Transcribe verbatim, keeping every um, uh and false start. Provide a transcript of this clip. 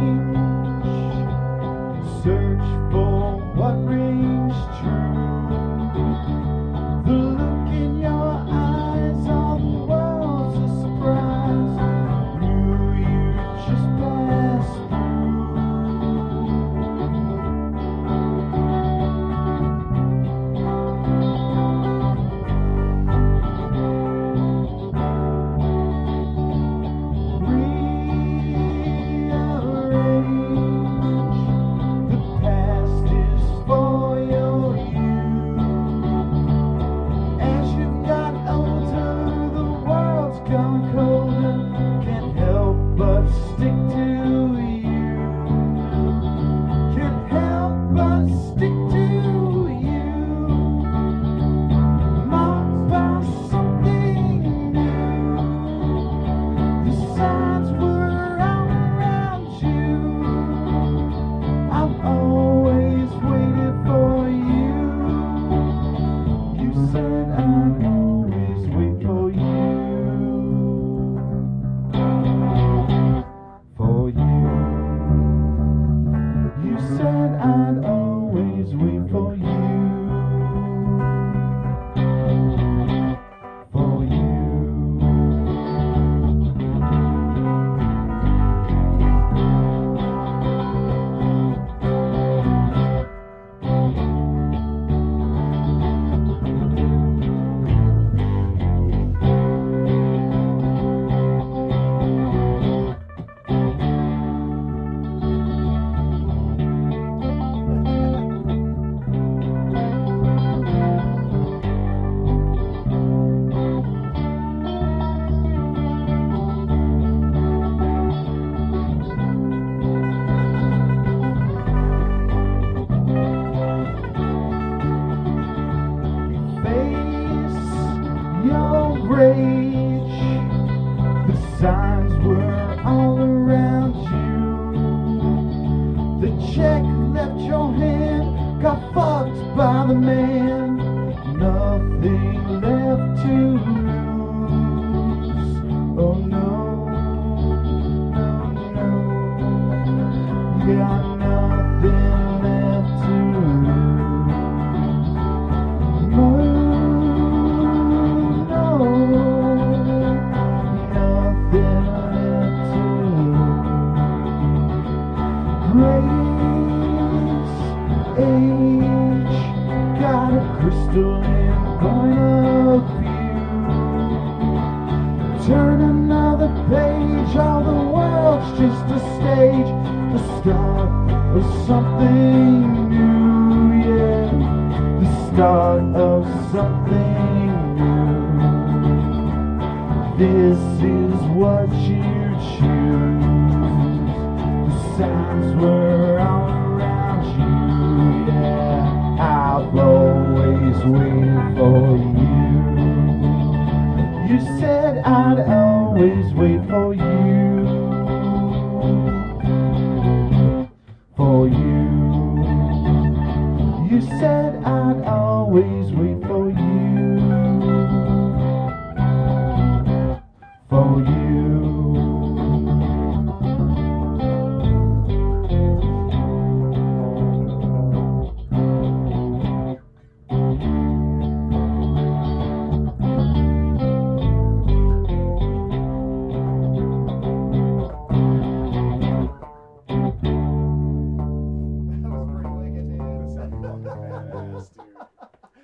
Search for what rings true. The look in your eyes, all the world's a surprise. Knew you just passed I'd always wait for you. For you. Your rage, the signs were all around you. The check left your hand, got fucked by the man. Nothing left to lose. Oh no, no, no. Got nothing left to lose. More age, got a crystal in point of view. Turn another page, all the world's just a stage, the start of something new, yeah, the start of something new. This is what you choose. The signs were all around you. I've always waited for you. You said I'd always wait for you. For you. You said I'd always wait for you. For you.